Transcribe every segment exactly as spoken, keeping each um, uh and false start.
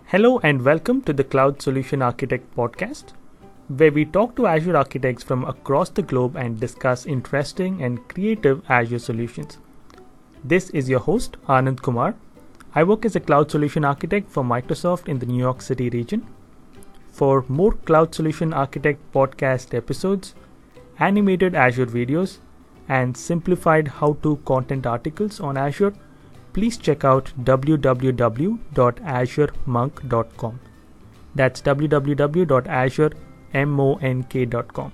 Hello and welcome to the Cloud Solution Architect podcast, where we talk to Azure architects from across the globe and discuss interesting and creative Azure solutions. This is your host, Anand Kumar. I work as a Cloud Solution Architect for Microsoft in the New York City region. For more Cloud Solution Architect podcast episodes, animated Azure videos, and simplified how-to content articles on Azure, please check out w w w dot azure monk dot com. That's w w w dot azure monk dot com.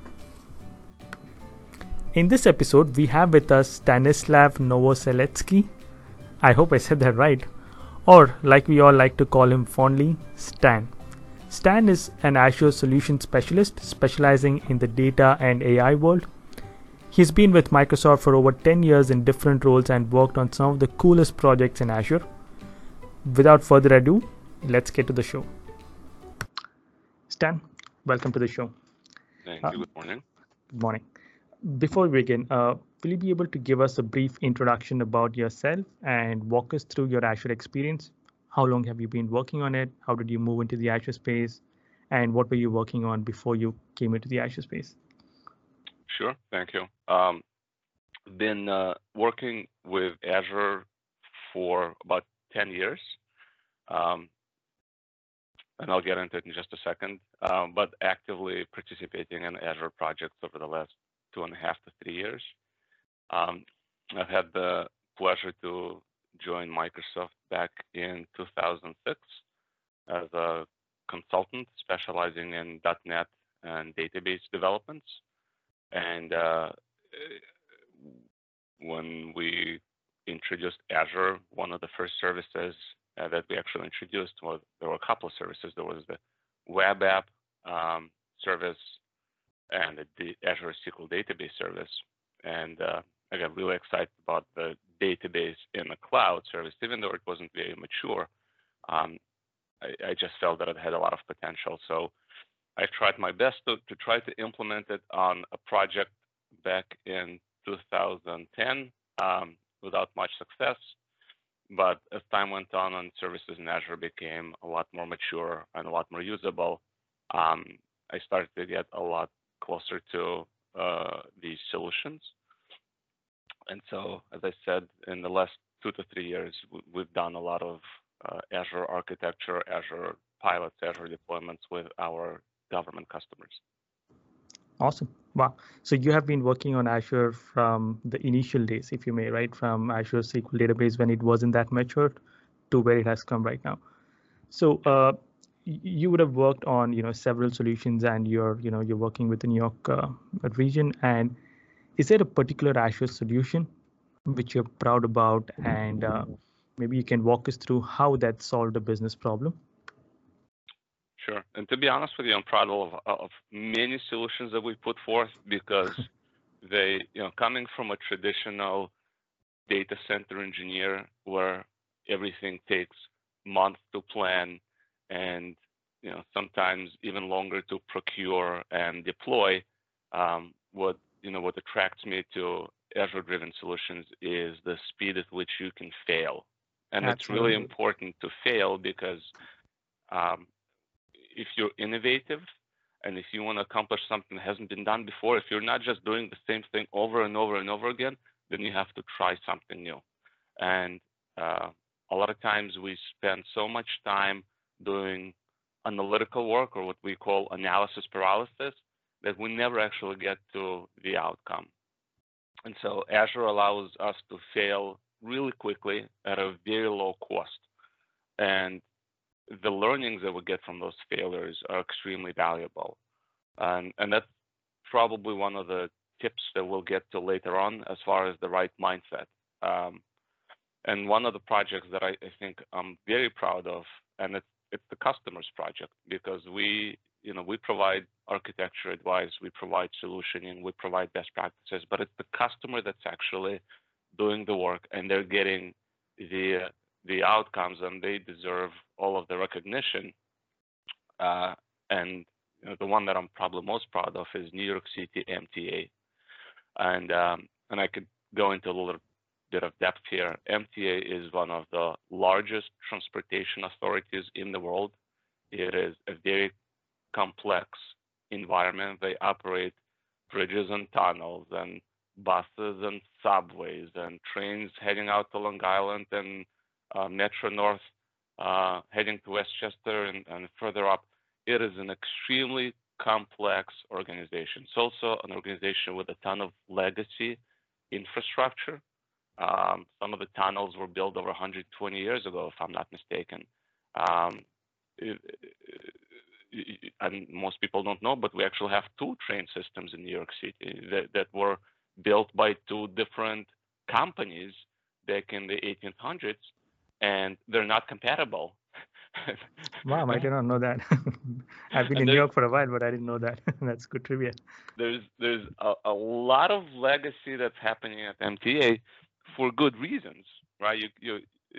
In this episode, we have with us Stanislav Novoseletsky. I hope I said that right. Or, like we all like to call him fondly, Stan. Stan is an Azure solution specialist specializing in the data and A I world. He's been with Microsoft for over ten years in different roles and worked on some of the coolest projects in Azure. Without further ado, let's get to the show. Stan, welcome to the show. Thank you. Good morning. Good morning. Before we begin, uh, will you be able to give us a brief introduction about yourself and walk us through your Azure experience? How long have you been working on it? How did you move into the Azure space? And what were you working on before you came into the Azure space? Sure. Thank you. Um, been uh, working with Azure for about ten years, um, and I'll get into it in just a second, um, but actively participating in Azure projects over the last two and a half to three years. Um, I've had the pleasure to join Microsoft back in two thousand six as a consultant specializing in dot net and database developments. And uh, when we introduced Azure, one of the first services uh, that we actually introduced was there were a couple of services. There was the web app um, service and the Azure S Q L database service. And uh, I got really excited about the database in the cloud service, even though it wasn't very mature. Um, I, I just felt that it had a lot of potential. So I tried my best to, to try to implement it on a project back in two thousand ten um, without much success. But as time went on and services in Azure became a lot more mature and a lot more usable, um, I started to get a lot closer to uh, these solutions. And so, as I said, in the last two to three years, we've done a lot of uh, Azure architecture, Azure pilots, Azure deployments with our government customers. Awesome. Wow. So you have been working on Azure from the initial days, if you may, right? From Azure S Q L database when it wasn't that mature to where it has come right now. So uh, you would have worked on, you know, several solutions, and you're, you know, you're working with the New York uh, region. And is there a particular Azure solution which you're proud about, and uh, maybe you can walk us through how that solved a business problem? Sure. And to be honest with you, I'm proud of, of many solutions that we put forth because they, you know, coming from a traditional data center engineer where everything takes months to plan and, you know, sometimes even longer to procure and deploy, um, what, you know, what attracts me to Azure-driven solutions is the speed at which you can fail. And it's really Absolutely. important to fail because um, if you're innovative and if you want to accomplish something that hasn't been done before, if you're not just doing the same thing over and over and over again, then you have to try something new. And uh, a lot of times we spend so much time doing analytical work, or what we call analysis paralysis, that we never actually get to the outcome. And so Azure allows us to fail really quickly at a very low cost. And the learnings that we get from those failures are extremely valuable. And, and that's probably one of the tips that we'll get to later on as far as the right mindset. Um, and one of the projects that I, I think I'm very proud of, and it's, it's the customer's project, because we, you know, we provide architecture advice, we provide solutioning, we provide best practices, but it's the customer that's actually doing the work, and they're getting the the outcomes, and they deserve all of the recognition. Uh, and you know, the one that I'm probably most proud of is New York City M T A, and um, and I could go into a little bit of depth here. M T A is one of the largest transportation authorities in the world. It is a very complex environment. They operate bridges and tunnels and buses and subways and trains heading out to Long Island and uh, Metro North uh, heading to Westchester and, and further up. It is an extremely complex organization. It's also an organization with a ton of legacy infrastructure. Um, some of the tunnels were built over one hundred twenty years ago, if I'm not mistaken. Um, it, it, and most people don't know, but we actually have two train systems in New York City that, that were built by two different companies back in the eighteen hundreds, and they're not compatible. Wow, I did not know that. I've been and in New York for a while, but I didn't know that. That's good trivia. There's there's a, a lot of legacy that's happening at M T A for good reasons, right? You you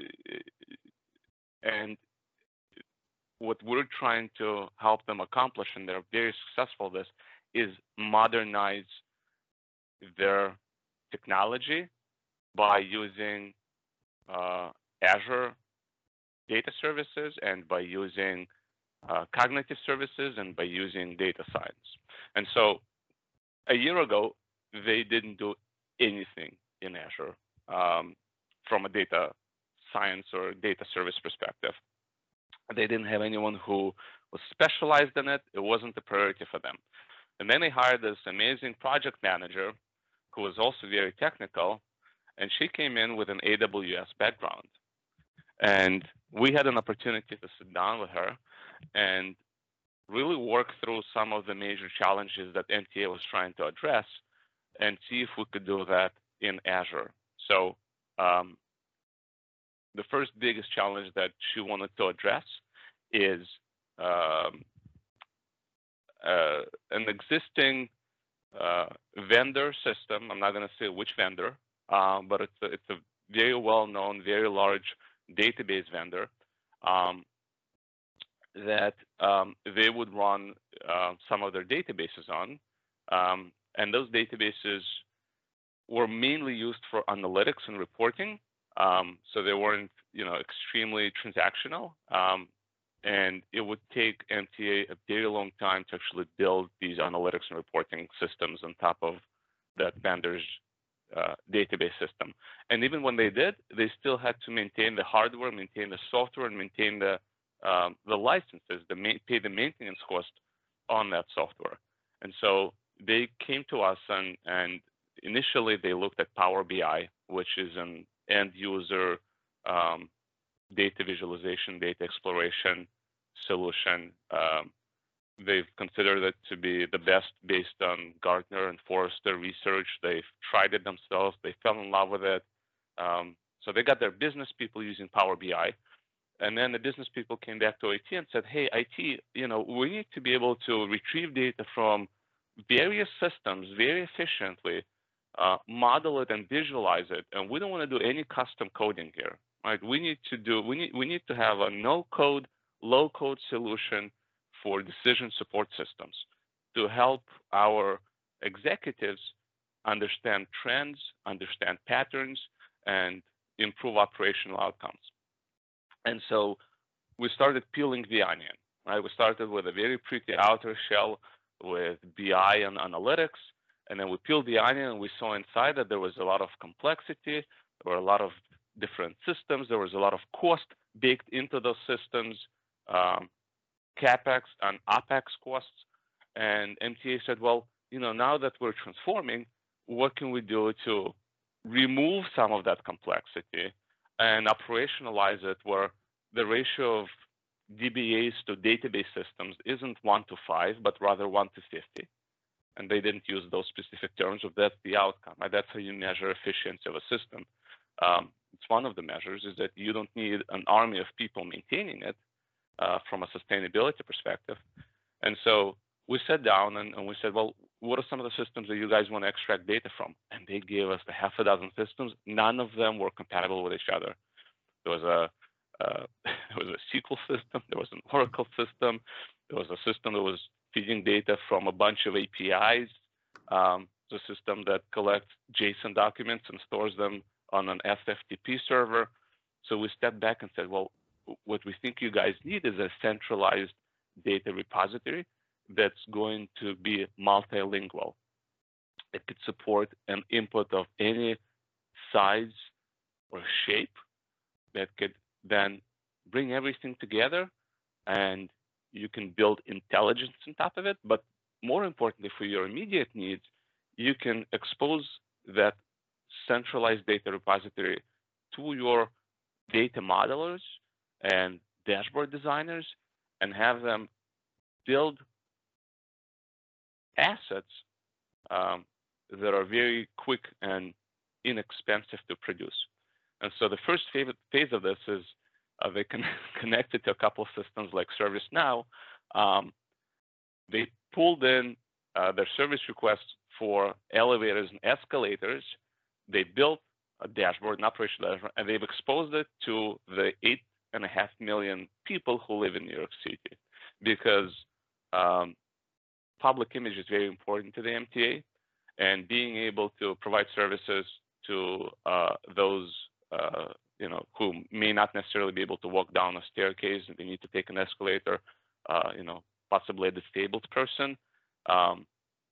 and what we're trying to help them accomplish, and they're very successful at this, is modernize their technology by using uh, Azure data services and by using uh, cognitive services and by using data science. And so a year ago, they didn't do anything in Azure um, from a data science or data service perspective. They didn't have anyone who was specialized in it. It wasn't a priority for them. And then they hired this amazing project manager who was also very technical, and she came in with an A W S background. And we had an opportunity to sit down with her and really work through some of the major challenges that M T A was trying to address and see if we could do that in Azure. So um, the first biggest challenge that she wanted to address is um, uh, an existing uh, vendor system. I'm not going to say which vendor, uh, but it's a, it's a very well-known, very large database vendor um, that um, they would run uh, some of their databases on. Um, and those databases were mainly used for analytics and reporting. Um, so they weren't, you know, extremely transactional. Um, and it would take M T A a very long time to actually build these analytics and reporting systems on top of that vendor's uh, database system. And even when they did, they still had to maintain the hardware, maintain the software, and maintain the um, the licenses, the ma- pay the maintenance cost on that software. And so they came to us, and and initially they looked at Power B I, which is an end user um, data visualization, data exploration solution. Um, they've considered it to be the best based on Gartner and Forrester research. They've tried it themselves. They fell in love with it. Um, so they got their business people using Power B I. And then the business people came back to I T and said, hey, I T, you know, we need to be able to retrieve data from various systems very efficiently, uh, model it and visualize it. And we don't want to do any custom coding here, right? We need to do, we need, we need to have a no code, low code solution for decision support systems to help our executives understand trends, understand patterns, and improve operational outcomes. And so we started peeling the onion, right? We started with a very pretty outer shell with B I and analytics, and then we peeled the onion and we saw inside that there was a lot of complexity, there were a lot of different systems, there was a lot of cost baked into those systems, um, CapEx and OpEx costs. And M T A said, well, you know, now that we're transforming, what can we do to remove some of that complexity and operationalize it where the ratio of D B As to database systems isn't one to five, but rather one to fifty. And they didn't use those specific terms, but that's the outcome. Right? That's how you measure efficiency of a system. Um, it's one of the measures is that you don't need an army of people maintaining it uh, from a sustainability perspective. And so we sat down and, and we said, well, what are some of the systems that you guys want to extract data from? And they gave us a half a dozen systems. None of them were compatible with each other. There was a uh, there was a S Q L system. There was an Oracle system. There was a system that was feeding data from a bunch of A P Is. Um, the system that collects JSON documents and stores them on an S F T P server. So we stepped back and said, well, what we think you guys need is a centralized data repository that's going to be multilingual. It could support an input of any size or shape that could then bring everything together, and you can build intelligence on top of it. But more importantly, for your immediate needs, you can expose that centralized data repository to your data modelers and dashboard designers and have them build assets um, that are very quick and inexpensive to produce. And so the first phase of this is uh, they can connect it to a couple of systems like ServiceNow. Um, they pulled in uh, their service requests for elevators and escalators. They built a dashboard, an operational dashboard, and they've exposed it to the eight and a half million people who live in New York City, because um, public image is very important to the M T A, and being able to provide services to uh, those uh, you know who may not necessarily be able to walk down a staircase and they need to take an escalator, uh, you know, possibly a disabled person, um,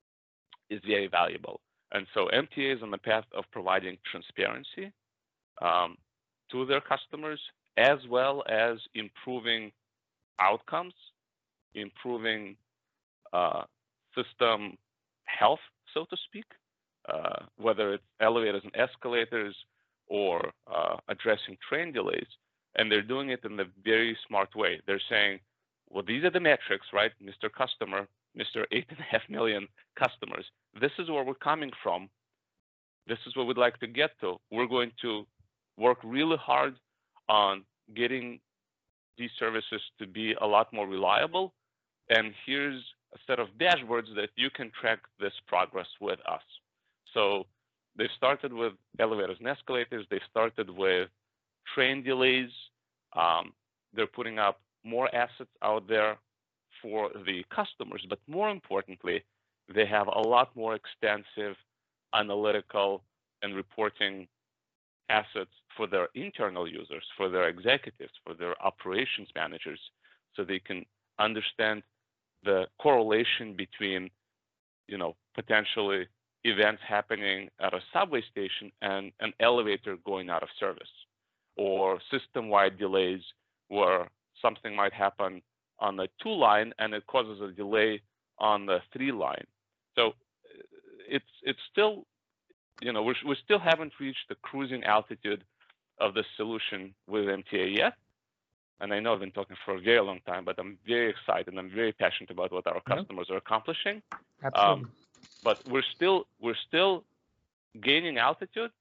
is very valuable. And so M T A is on the path of providing transparency um, to their customers, as well as improving outcomes, improving uh, system health, so to speak, uh, whether it's elevators and escalators or uh, addressing train delays. And they're doing it in a very smart way. They're saying, well, these are the metrics, right, Mister Customer, Mister Eight and a half million customers. This is where we're coming from. This is what we'd like to get to. We're going to work really hard on getting these services to be a lot more reliable. And here's a set of dashboards that you can track this progress with us. So they started with elevators and escalators. They started with train delays. Um, they're putting up more assets out there for the customers, but more importantly, they have a lot more extensive analytical and reporting assets for their internal users, for their executives, for their operations managers, so they can understand the correlation between, you know, potentially events happening at a subway station and an elevator going out of service, or system-wide delays where something might happen on the two line and it causes a delay on the three line. So it's it's still, you know, we're, we still haven't reached the cruising altitude of the solution with M T A yet. And I know I've been talking for a very long time, but I'm very excited and I'm very passionate about what our customers yep. are accomplishing. Absolutely. Um, but we're still we're still gaining altitude,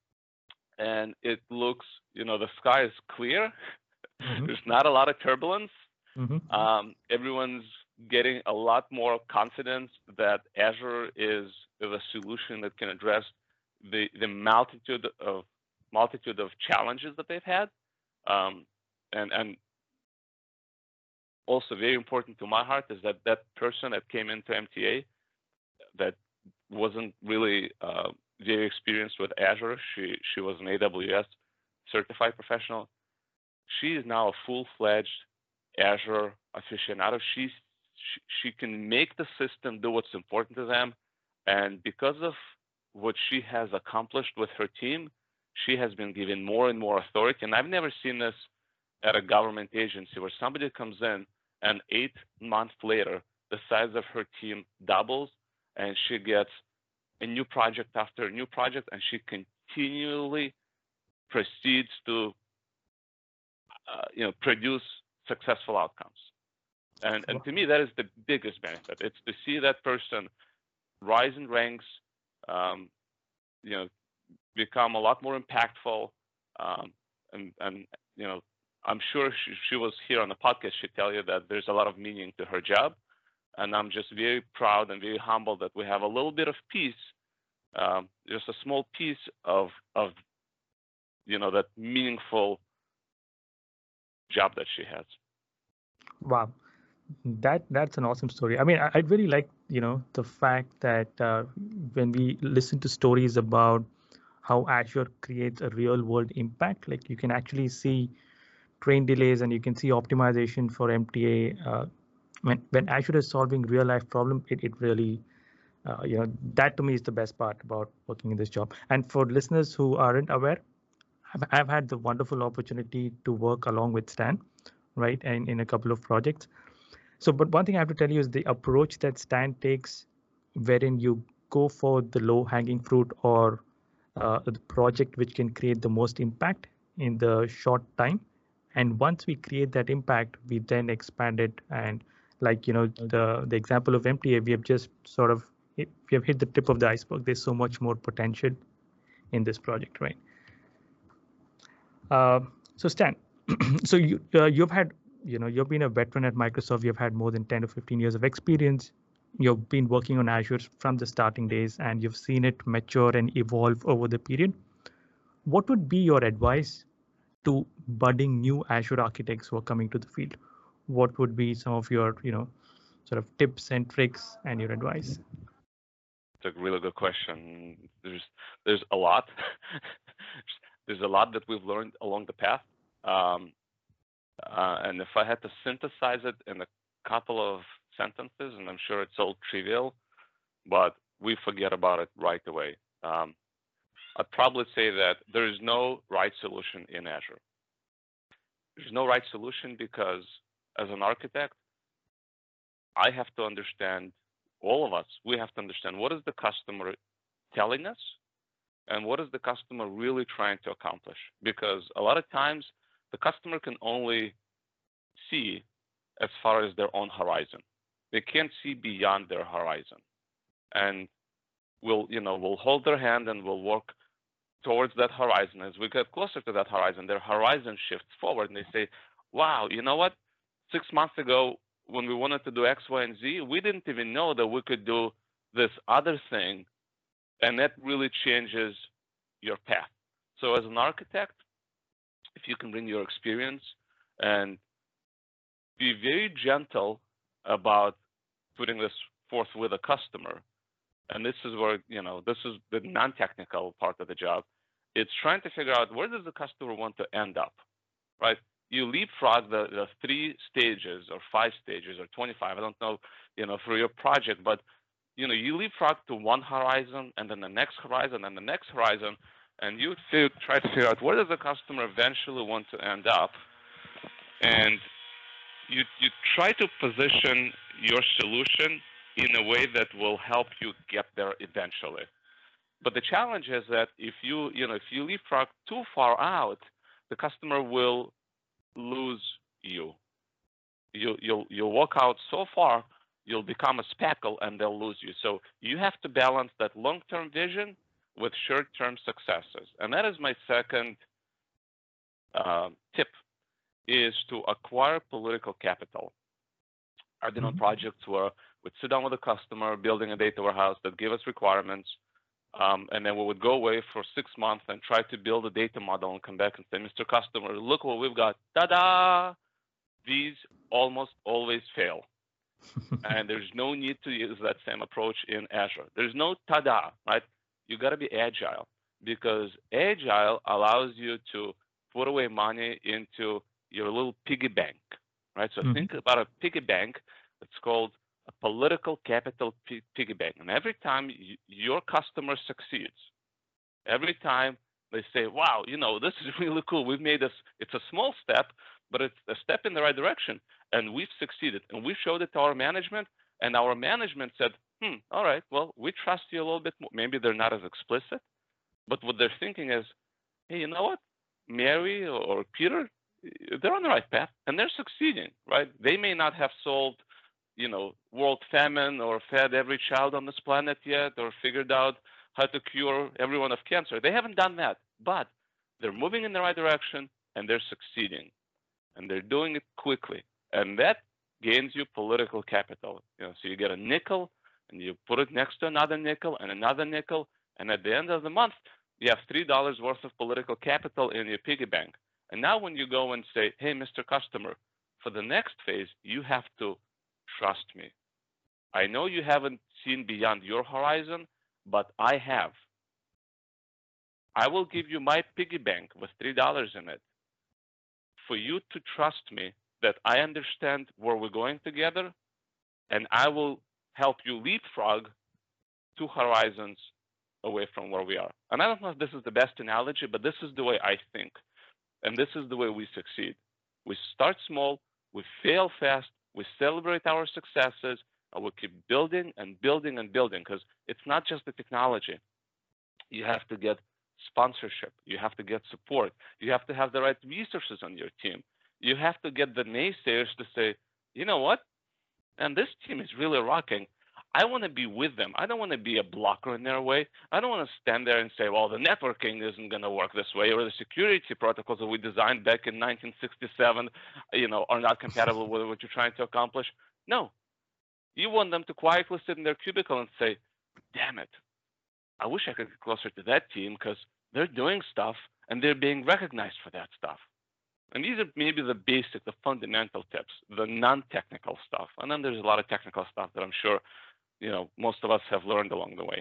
and it looks, you know, the sky is clear. Mm-hmm. There's not a lot of turbulence. Mm-hmm. Um, everyone's getting a lot more confidence that Azure is, is a solution that can address the the multitude of multitude of challenges that they've had, um, and and also very important to my heart is that that person that came into M T A that wasn't really uh, very experienced with Azure. She she was an A W S certified professional. She is now a full-fledged Azure aficionado. She's, she she can make the system do what's important to them, and because of what she has accomplished with her team, she has been given more and more authority. And I've never seen this at a government agency where somebody comes in and eight months later, the size of her team doubles, and she gets a new project after a new project, and she continually proceeds to, uh, you know, produce successful outcomes. And and to me, that is the biggest benefit. It's to see that person rise in ranks, um, you know, become a lot more impactful, um, and and you know, I'm sure she, she was here on the podcast. She'd tell you that there's a lot of meaning to her job, and I'm just very proud and very humbled that we have a little bit of piece, um, just a small piece of of, you know, that meaningful job that she has. Wow, that that's an awesome story. I mean, I, I'd really like, you know, the fact that uh, when we listen to stories about how Azure creates a real world impact. Like you can actually see train delays and you can see optimization for M T A. Uh, when, when Azure is solving real life problem, it, it really, uh, you know, that to me is the best part about working in this job. And for listeners who aren't aware, I've, I've had the wonderful opportunity to work along with Stan, right, and in a couple of projects. So, but one thing I have to tell you is the approach that Stan takes, wherein you go for the low hanging fruit or uh, the project which can create the most impact in the short time. And once we create that impact, we then expand it. And like, you know, the, the example of M T A, we have just sort of, we have hit the tip of the iceberg. There's so much more potential in this project, right? Uh, so Stan, so you, uh, you've had, you know, you've been a veteran at Microsoft. You've had more than ten to fifteen years of experience. You've been working on Azure from the starting days and you've seen it mature and evolve over the period. What would be your advice to budding new Azure architects who are coming to the field? What would be some of your, you know, sort of tips and tricks and your advice? It's a really good question. There's there's a lot. There's a lot that we've learned along the path. Um, uh, and if I had to synthesize it in a couple of sentences, and I'm sure it's all trivial, but we forget about it right away. Um, I'd probably say that there is no right solution in Azure. There's no right solution because as an architect, I have to understand, all of us, we have to understand what is the customer telling us and what is the customer really trying to accomplish. Because a lot of times the customer can only see as far as their own horizon. They can't see beyond their horizon. And we'll, you know, we'll hold their hand and we'll work towards that horizon. As we get closer to that horizon, their horizon shifts forward and they say, wow, you know what? Six months ago, when we wanted to do X, Y, and Z, we didn't even know that we could do this other thing. And that really changes your path. So as an architect, if you can bring your experience and be very gentle about putting this forth with a customer, and this is where, you know, this is the non-technical part of the job. It's trying to figure out where does the customer want to end up, right? You leapfrog the, the three stages or five stages or twenty-five, I don't know, you know, for your project, but, you know, you leapfrog to one horizon and then the next horizon and the next horizon, and you try to figure out where does the customer eventually want to end up, and you, you try to position your solution in a way that will help you get there eventually. But the challenge is that if you, you know, if you leapfrog too far out, the customer will lose you. You you'll you'll walk out so far, you'll become a speckle, and they'll lose you. So you have to balance that long-term vision with short-term successes. And that is my second uh, tip: is to acquire political capital. I've been on projects where we'd sit down with a customer, building a data warehouse that gave us requirements, um, and then we would go away for six months and try to build a data model and come back and say, Mister Customer, look what we've got. Ta-da! These almost always fail. And there's no need to use that same approach in Azure. There's no ta-da, right? You got to be agile, because agile allows you to put away money into your little piggy bank, right? So mm-hmm. think about a piggy bank. It's called a political capital p- piggy bank. And every time you, your customer succeeds, every time they say, wow, you know, this is really cool. We've made this, it's a small step, but it's a step in the right direction. And we've succeeded. And we showed it to our management. And our management said, hmm, all right, well, we trust you a little bit more. Maybe they're not as explicit, but what they're thinking is, hey, you know what? Mary or Peter, they're on the right path and they're succeeding, right? They may not have solved, you know, world famine or fed every child on this planet yet or figured out how to cure everyone of cancer. They haven't done that, but they're moving in the right direction and they're succeeding, and they're doing it quickly. And that gains you political capital. You know, so you get a nickel and you put it next to another nickel and another nickel, and at the end of the month, you have three dollars worth of political capital in your piggy bank. And now when you go and say, hey, Mister Customer, for the next phase, you have to trust me. I know you haven't seen beyond your horizon, but I have. I will give you my piggy bank with three dollars in it for you to trust me that I understand where we're going together, and I will help you leapfrog two horizons away from where we are. And I don't know if this is the best analogy, but this is the way I think. And this is the way we succeed. We start small, we fail fast, we celebrate our successes, and we keep building and building and building, because it's not just the technology. You have to get sponsorship. You have to get support. You have to have the right resources on your team. You have to get the naysayers to say, you know what? And this team is really rocking. I want to be with them. I don't want to be a blocker in their way. I don't want to stand there and say, well, the networking isn't going to work this way, or the security protocols that we designed back in nineteen sixty-seven, you know, are not compatible with what you're trying to accomplish. No. You want them to quietly sit in their cubicle and say, damn it, I wish I could get closer to that team because they're doing stuff and they're being recognized for that stuff. And these are maybe the basic, the fundamental tips, the non-technical stuff. And then there's a lot of technical stuff that I'm sure, you know, most of us have learned along the way.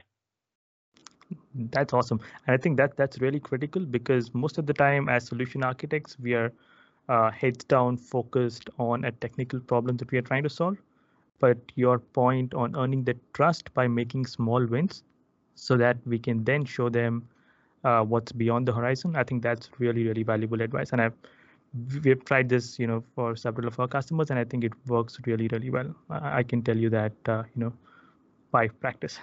That's awesome. And I think that that's really critical, because most of the time as solution architects, we are uh, heads down focused on a technical problem that we are trying to solve. But your point on earning the trust by making small wins so that we can then show them uh, what's beyond the horizon, I think that's really, really valuable advice. And I've we've tried this, you know, for several of our customers, and I think it works really, really well. I, I can tell you that, uh, you know, by practice.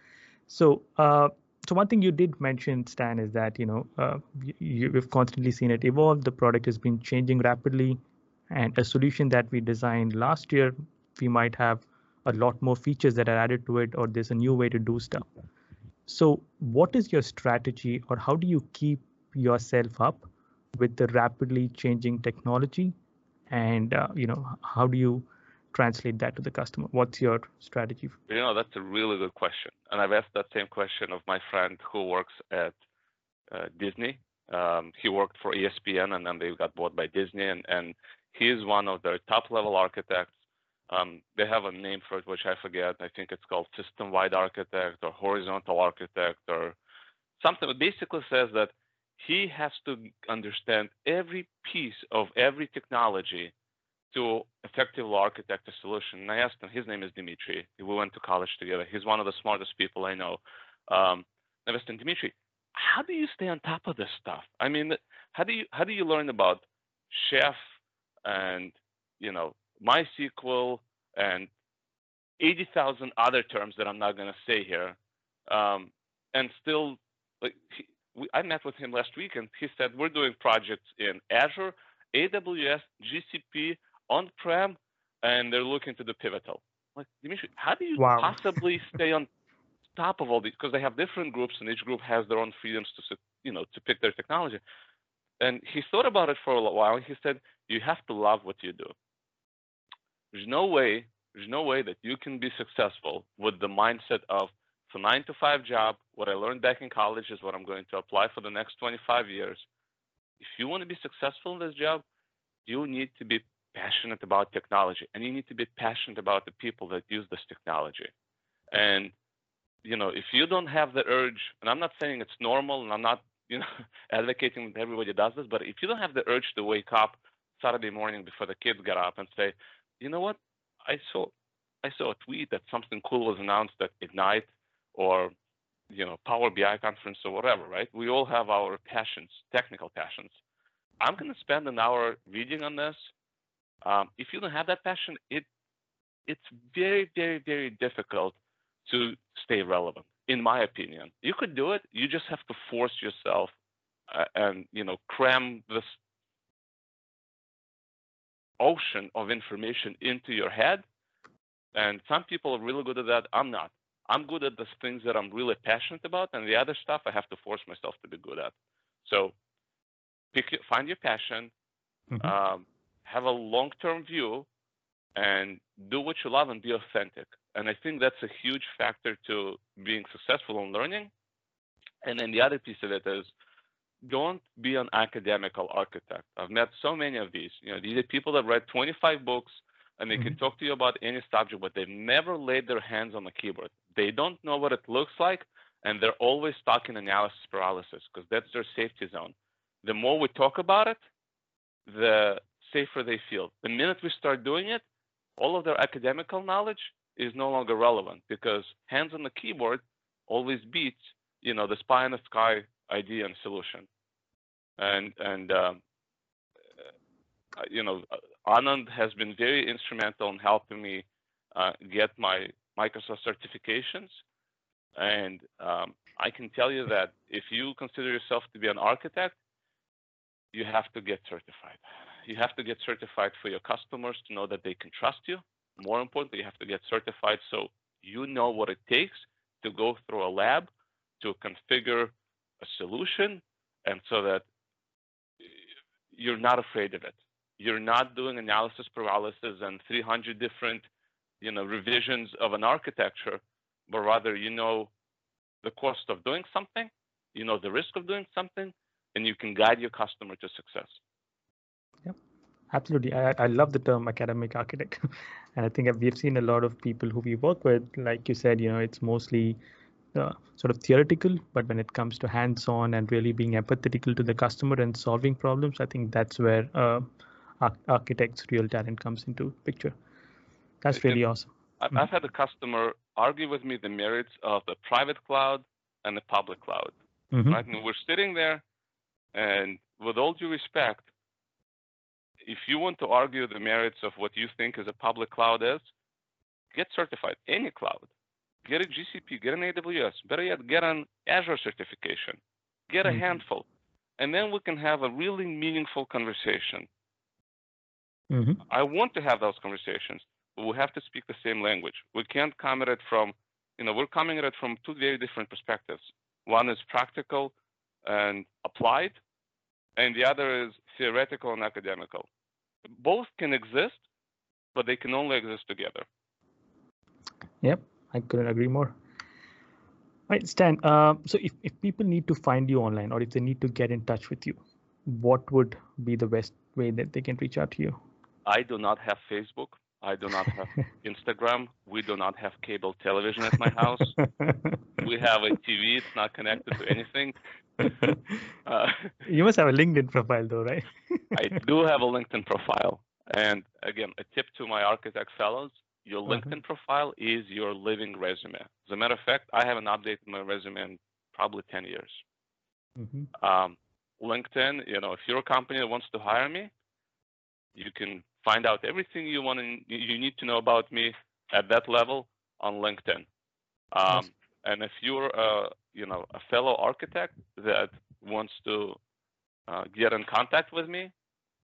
so, uh, so one thing you did mention, Stan, is that, you know, uh, you, we've constantly seen it evolve. The product has been changing rapidly, and a solution that we designed last year, we might have a lot more features that are added to it, or there's a new way to do stuff. So what is your strategy, or how do you keep yourself up with the rapidly changing technology? And, uh, you know, how do you translate that to the customer? What's your strategy? You know, that's a really good question. And I've asked that same question of my friend who works at uh, Disney. Um, he worked for E S P N, and then they got bought by Disney. And, and he's one of their top-level architects. Um, they have a name for it, which I forget. I think it's called system-wide architect or horizontal architect or something. It basically says that he has to understand every piece of every technology to effectively architect a solution. And I asked him, his name is Dimitri. We went to college together. He's one of the smartest people I know. Um, I asked him, Dimitri, how do you stay on top of this stuff? I mean, how do you how do you learn about Chef and, you know, MySQL and eighty thousand other terms that I'm not going to say here, um, and still, like, he, we, I met with him last week, and he said we're doing projects in Azure, A W S, G C P, on-prem, and they're looking to do Pivotal. Like, Dimitri, how do you wow. possibly stay on top of all these? Because they have different groups, and each group has their own freedoms to, you know, to pick their technology. And he thought about it for a while, and he said, you have to love what you do. There's no way, there's no way that you can be successful with the mindset of it's a nine to five job. What I learned back in college is what I'm going to apply for the next twenty-five years. If you want to be successful in this job, you need to be passionate about technology, and you need to be passionate about the people that use this technology. And, you know, if you don't have the urge, and I'm not saying it's normal, and I'm not, you know, advocating that everybody does this, but if you don't have the urge to wake up Saturday morning before the kids get up and say, you know what, I saw I saw a tweet that something cool was announced at Ignite or, you know, Power B I conference or whatever, right? We all have our passions, technical passions. I'm going to spend an hour reading on this. Um, if you don't have that passion, it it's very, very, very difficult to stay relevant, in my opinion. You could do it. You just have to force yourself uh, and, you know, cram this ocean of information into your head. And some people are really good at that. I'm not. I'm good at the things that I'm really passionate about, and the other stuff I have to force myself to be good at. So pick, find your passion, mm-hmm. um, have a long-term view, and do what you love and be authentic. And I think that's a huge factor to being successful in learning. And then the other piece of it is, don't be an academical architect. I've met so many of these. You know, these are people that read twenty-five books, and they mm-hmm. can talk to you about any subject, but they've never laid their hands on a keyboard. They don't know what it looks like, and they're always stuck in analysis paralysis because that's their safety zone. The more we talk about it, the safer they feel. The minute we start doing it, all of their academical knowledge is no longer relevant because hands on the keyboard always beats, you know, the pie in the sky idea and solution. And and um, you know, Anand has been very instrumental in helping me uh, get my Microsoft certifications. And um, I can tell you that if you consider yourself to be an architect, you have to get certified. You have to get certified for your customers to know that they can trust you. More importantly, you have to get certified so you know what it takes to go through a lab to configure a solution, and so that you're not afraid of it. You're not doing analysis paralysis and three hundred different, you know, revisions of an architecture, but rather you know the cost of doing something, you know the risk of doing something, and you can guide your customer to success. Yep, absolutely. I, I love the term academic architect. And I think we've seen a lot of people who we work with, like you said, you know, it's mostly uh, sort of theoretical, but when it comes to hands-on and really being empathetical to the customer and solving problems, I think that's where uh, ar- architects' real talent comes into picture. That's really It, awesome. I've, I've had a customer argue with me the merits of the private cloud and the public cloud. Mm-hmm. Right? And we're sitting there, and with all due respect, if you want to argue the merits of what you think is a public cloud is, get certified. Any cloud. Get a G C P, get an A W S. Better yet, get an Azure certification. Get a Mm-hmm. handful. And then we can have a really meaningful conversation. Mm-hmm. I want to have those conversations, but we have to speak the same language. We can't come at it from, you know, we're coming at it from two very different perspectives. One is practical and applied, and the other is theoretical and academical. Both can exist, but they can only exist together. Yep, I couldn't agree more. All right, Stan, uh, so if, if people need to find you online or if they need to get in touch with you, what would be the best way that they can reach out to you? I do not have Facebook. I do not have Instagram. We do not have cable television at my house. We have a T V. It's not connected to anything. Uh, you must have a LinkedIn profile though, right? I do have a LinkedIn profile. And again, a tip to my architect fellows, your LinkedIn uh-huh. profile is your living resume. As a matter of fact, I haven't updated my resume in probably ten years. Mm-hmm. Um, LinkedIn, you know, if you're a company that wants to hire me, you can find out everything you want to, you need to know about me at that level on LinkedIn. Um, yes. And if you're, a, you know, a fellow architect that wants to uh, get in contact with me,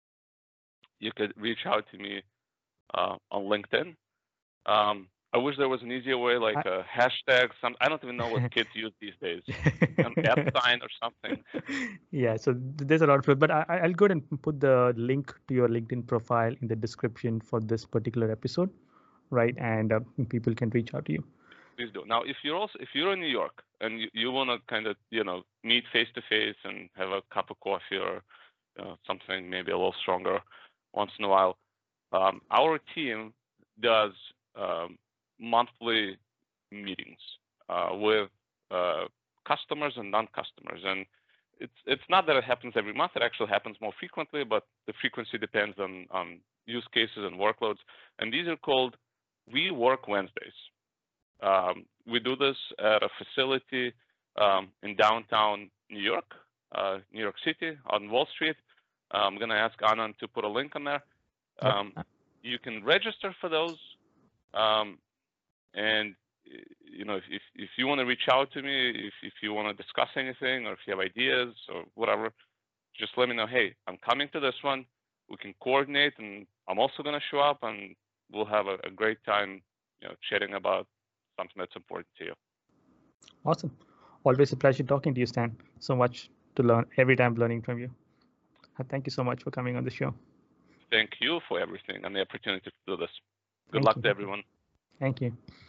you could reach out to me uh, on LinkedIn. Um, I wish there was an easier way, like I, a hashtag. Some I don't even know what kids use these days. An at sign or something. Yeah, so there's a lot of it, but I, I'll go ahead and put the link to your LinkedIn profile in the description for this particular episode, right? And uh, people can reach out to you. Please do. Now, if you're also if you're in New York and you, you want to kind of you know meet face to face and have a cup of coffee or uh, something maybe a little stronger once in a while, um, our team does. Um, monthly meetings uh, with uh, customers and non-customers, and it's it's not that it happens every month. It actually happens more frequently, but the frequency depends on on use cases and workloads. And these are called We Work Wednesdays. Um, we do this at a facility um, in downtown New York, uh, New York City, on Wall Street. Uh, I'm going to ask Anand to put a link on there. Um, you can register for those. Um, and you know, if, if if you want to reach out to me, if if you want to discuss anything, or if you have ideas or whatever, just let me know. Hey, I'm coming to this one. We can coordinate, and I'm also going to show up, and we'll have a, a great time, you know, chatting about something that's important to you. Awesome. Always a pleasure talking to you, Stan. So much to learn. Every time learning from you. Thank you so much for coming on the show. Thank you for everything and the opportunity to do this. Good Thank luck you. to everyone. Thank you.